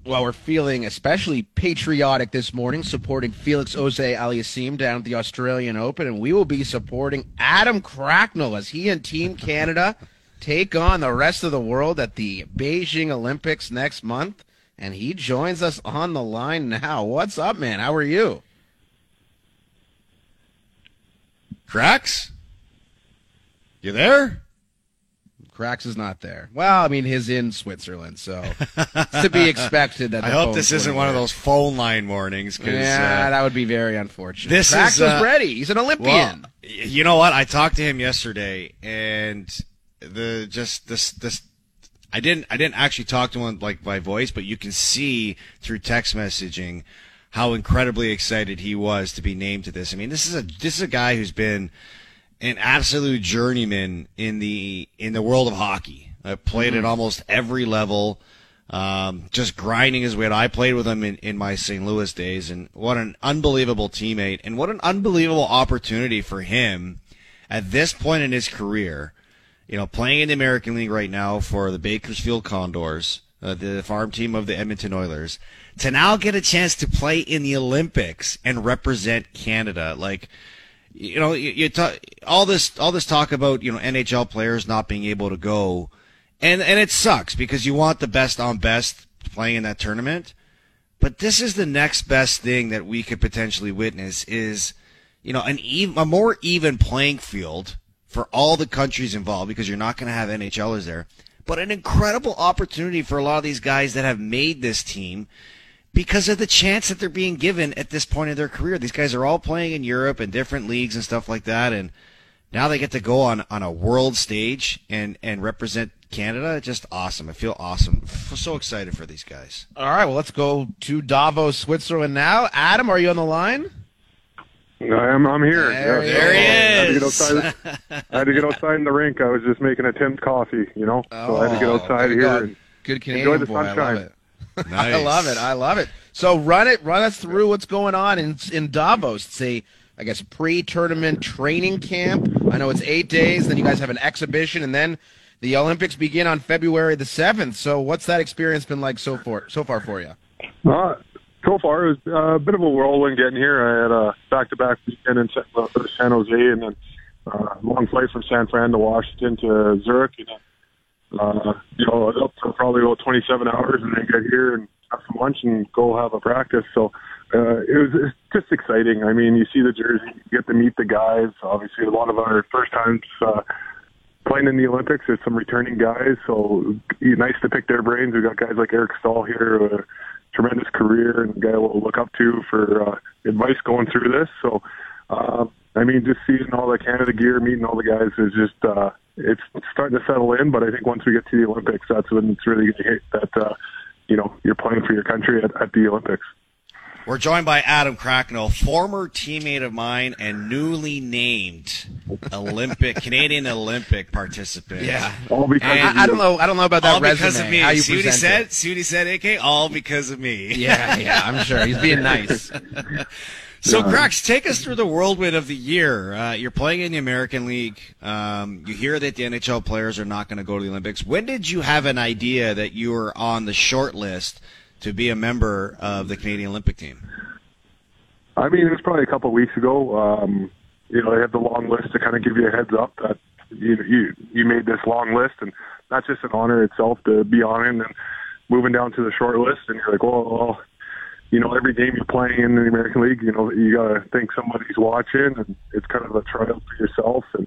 Well, we're feeling especially patriotic this morning, supporting Felix Auger-Aliassime down at the Australian Open, and we will be supporting Adam Cracknell as he and Team Canada take on the rest of the world at the Beijing Olympics next month. And he joins us on the line now. What's up, man? How are you? Cracks? You there? Cracks is not there. Well, I mean, he's in Switzerland, so it's to be expected that. I hope this isn't one of those phone line mornings. Yeah, that would be very unfortunate. Cracks is ready. He's an Olympian. Well, you know what? I talked to him yesterday, and I didn't actually talk to him like by voice, but you can see through text messaging how incredibly excited he was to be named to this. I mean, this is a guy who's been an absolute journeyman in the world of hockey. I've played at almost every level, just grinding his way out. I played with him in my St. Louis days, and what an unbelievable teammate, and what an unbelievable opportunity for him at this point in his career. You know, playing in the American League right now for the Bakersfield Condors, the farm team of the Edmonton Oilers, to now get a chance to play in the Olympics and represent Canada. Like, you know, you talk all this talk about, you know, NHL players not being able to go, and it sucks because you want the best on best playing in that tournament. But this is the next best thing that we could potentially witness is, you know, a more even playing field for all the countries involved, because you're not going to have NHLers there, but an incredible opportunity for a lot of these guys that have made this team because of the chance that they're being given at this point in their career. These guys are all playing in Europe and different leagues and stuff like that, and now they get to go on a world stage and represent Canada. Just awesome. I feel awesome. I'm so excited for these guys. All right, well, let's go to Davos, Switzerland now. Adam, are you on the line? I'm here. There he is. I had to get outside in the rink. I was just making a Tim's coffee, you know. So I had to get outside here and good Canadian enjoy the boy. sunshine. I love it. Nice. I love it. So run us through what's going on in Davos. It's I guess, pre-tournament training camp. I know it's 8 days. Then you guys have an exhibition, and then the Olympics begin on February the 7th. So what's that experience been like so far for you? So far, it was a bit of a whirlwind getting here. I had a back-to-back weekend in San Jose, and then a long flight from San Fran to Washington to Zurich. And, up for probably about 27 hours, and then get here and have some lunch and go have a practice. So it's just exciting. I mean, you see the jersey, you get to meet the guys. Obviously, a lot of our first times playing in the Olympics. There's some returning guys, so nice to pick their brains. We've got guys like Eric Stahl here, tremendous career and a guy we'll look up to for advice going through this. So, just seeing all the Canada gear, meeting all the guys is just, it's starting to settle in. But I think once we get to the Olympics, that's when it's really going to hit that, you're playing for your country at the Olympics. We're joined by Adam Cracknell, former teammate of mine and newly named Canadian Olympic participant. Yeah, all because I don't know about that all resume. Because of me. How you see what he present said? See what he said, AK? All because of me. Yeah, I'm sure he's being nice. So, Cracks, take us through the whirlwind of the year. You're playing in the American League. You hear that the NHL players are not going to go to the Olympics. When did you have an idea that you were on the short list to be a member of the Canadian Olympic team? I mean, it was probably a couple of weeks ago. They had the long list to kind of give you a heads up that you made this long list, and that's just an honor itself to be on it. And then moving down to the short list, and you're like, well, every game you're playing in the American League, you got to think somebody's watching, and it's kind of a trial for yourself. And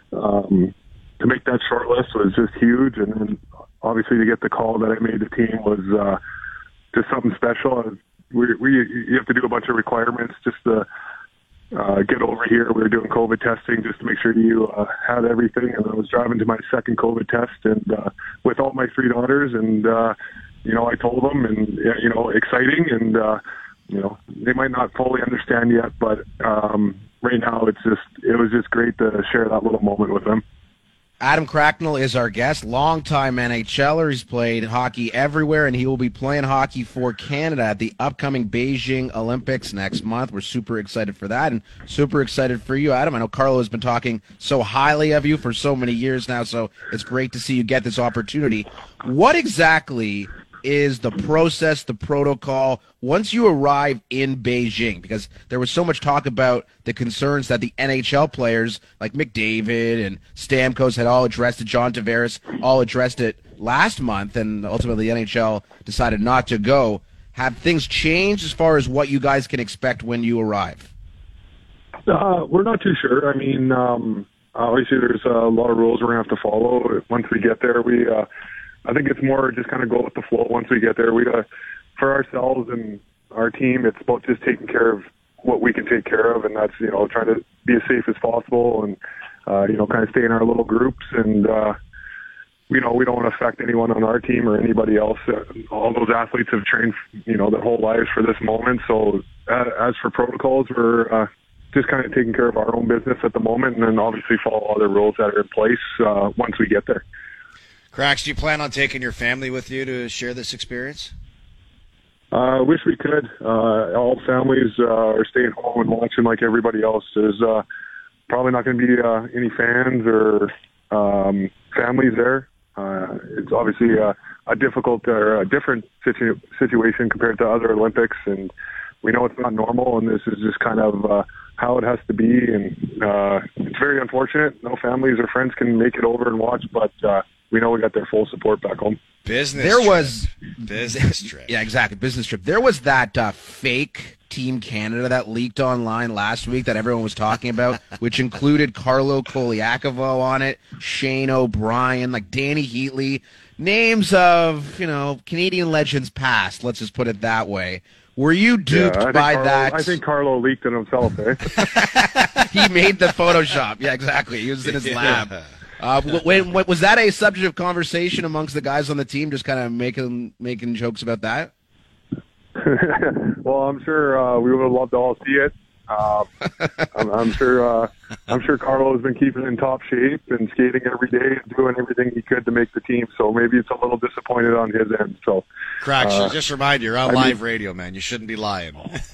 to make that short list was just huge. And then obviously to get the call that I made the team was just something special. You have to do a bunch of requirements just to get over here. We were doing COVID testing just to make sure you had everything. And I was driving to my second COVID test and with all my three daughters. And, I told them and, exciting. And, they might not fully understand yet, but right now it was just great to share that little moment with them. Adam Cracknell is our guest, longtime NHLer. He's played hockey everywhere, and he will be playing hockey for Canada at the upcoming Beijing Olympics next month. We're super excited for that and super excited for you, Adam. I know Carlo has been talking so highly of you for so many years now, so it's great to see you get this opportunity. What exactly is the process, the protocol, once you arrive in Beijing? Because there was so much talk about the concerns that the NHL players like McDavid and Stamkos had all addressed it, John Tavares all addressed it last month, and ultimately the NHL decided not to go. Have things changed as far as what you guys can expect when you arrive? We're not too sure. I mean, obviously there's a lot of rules we're going to have to follow once we get there. I think it's more just kind of go with the flow once we get there. For ourselves and our team, it's about just taking care of what we can take care of, and that's, trying to be as safe as possible and, kind of stay in our little groups. And, we don't want to affect anyone on our team or anybody else. All those athletes have trained, their whole lives for this moment. So as for protocols, we're just kind of taking care of our own business at the moment, and then obviously follow other rules that are in place once we get there. Cracks, do you plan on taking your family with you to share this experience? Wish we could. All families are staying home and watching like everybody else. There's probably not going to be any fans or families there. It's obviously a difficult or a different situation compared to other Olympics, and we know it's not normal, and this is just kind of how it has to be, and it's very unfortunate. No families or friends can make it over and watch, but we know we got their full support back home. Business trip. Yeah, exactly. Business trip. There was that fake Team Canada that leaked online last week that everyone was talking about, which included Carlo Koliakovo on it, Shane O'Brien, like Danny Heatley, names of, Canadian legends past. Let's just put it that way. Were you duped by that? I think Carlo leaked it himself, eh? He made the Photoshop. Yeah, exactly. He was in his lab. Was that a subject of conversation amongst the guys on the team, just kind of making jokes about that? Well, I'm sure we would have loved to all see it. I'm sure Carlo has been keeping in top shape and skating every day and doing everything he could to make the team. So maybe it's a little disappointed on his end. So, Cracks, just remind you, you're on live radio, man. You shouldn't be lying.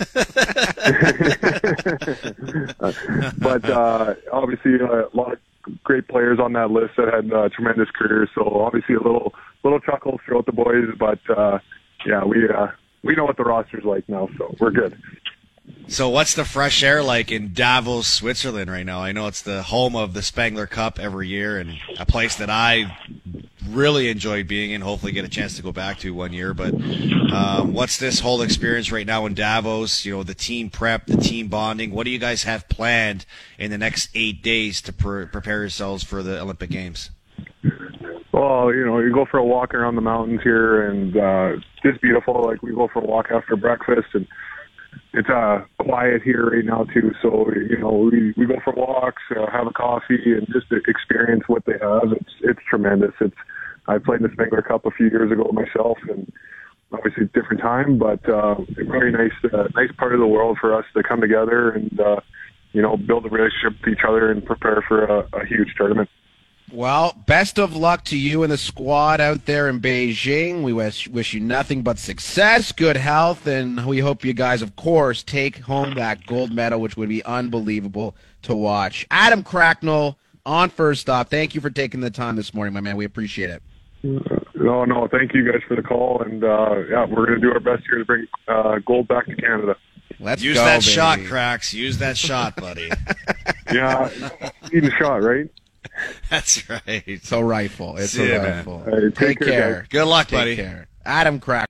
But obviously, a lot of great players on that list that had tremendous careers. So obviously, a little chuckles throughout the boys. But we know what the roster's like now, so we're good. So what's the fresh air like in Davos, Switzerland right now? I know it's the home of the Spengler Cup every year, and a place that I really enjoy being in, hopefully get a chance to go back to one year. But what's this whole experience right now in Davos? The team prep, the team bonding. What do you guys have planned in the next 8 days to prepare yourselves for the Olympic Games? Well, you go for a walk around the mountains here, and it's beautiful. Like, we go for a walk after breakfast, and it's quiet here right now too. So we go for walks, have a coffee, and just to experience what they have. It's tremendous. I played in the Spengler Cup a few years ago myself, and obviously it's a different time, but a very nice part of the world for us to come together and build a relationship with each other and prepare for a huge tournament. Well, best of luck to you and the squad out there in Beijing. We wish you nothing but success, good health, and we hope you guys, of course, take home that gold medal, which would be unbelievable to watch. Adam Cracknell on First Stop. Thank you for taking the time this morning, my man. We appreciate it. No, thank you guys for the call, and we're going to do our best here to bring gold back to Canada. Let's use go, that baby. shot, Cracks. Use that shot, buddy. Yeah, need a shot, right? That's right. It's a rifle. It's See a ya, rifle. Man. Hey, Take care. Good luck, Take buddy. care. Adam Crack.